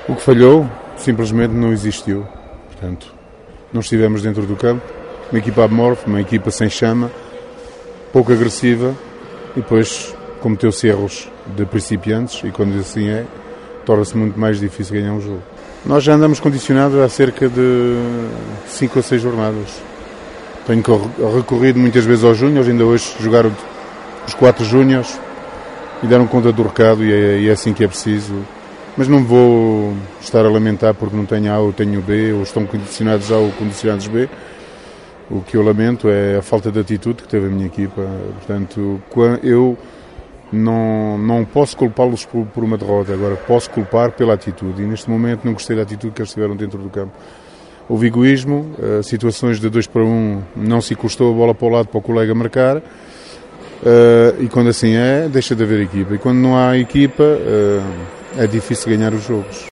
O que falhou simplesmente não existiu. Portanto, não estivemos dentro do campo. Uma equipa amorfa, uma equipa sem chama, pouco agressiva e depois cometeu-se erros de principiantes e quando assim é, torna-se muito mais difícil ganhar um jogo. Nós já andamos condicionados há cerca de 5 ou 6 jornadas. Tenho recorrido muitas vezes aos júniores, ainda hoje jogaram os 4 júniores e deram conta do recado e é assim que é preciso. Mas não vou estar a lamentar porque não tenho A ou tenho B, ou estão condicionados A ou condicionados B. O que eu lamento é a falta de atitude que teve a minha equipa. Portanto, eu não posso culpá-los por uma derrota, agora posso culpar pela atitude. E neste momento não gostei da atitude que eles tiveram dentro do campo. Houve egoísmo, situações de 2 para 1, não se encostou a bola para o lado para o colega marcar. E quando assim é, deixa de haver equipa. E quando não há equipa, é difícil ganhar os jogos.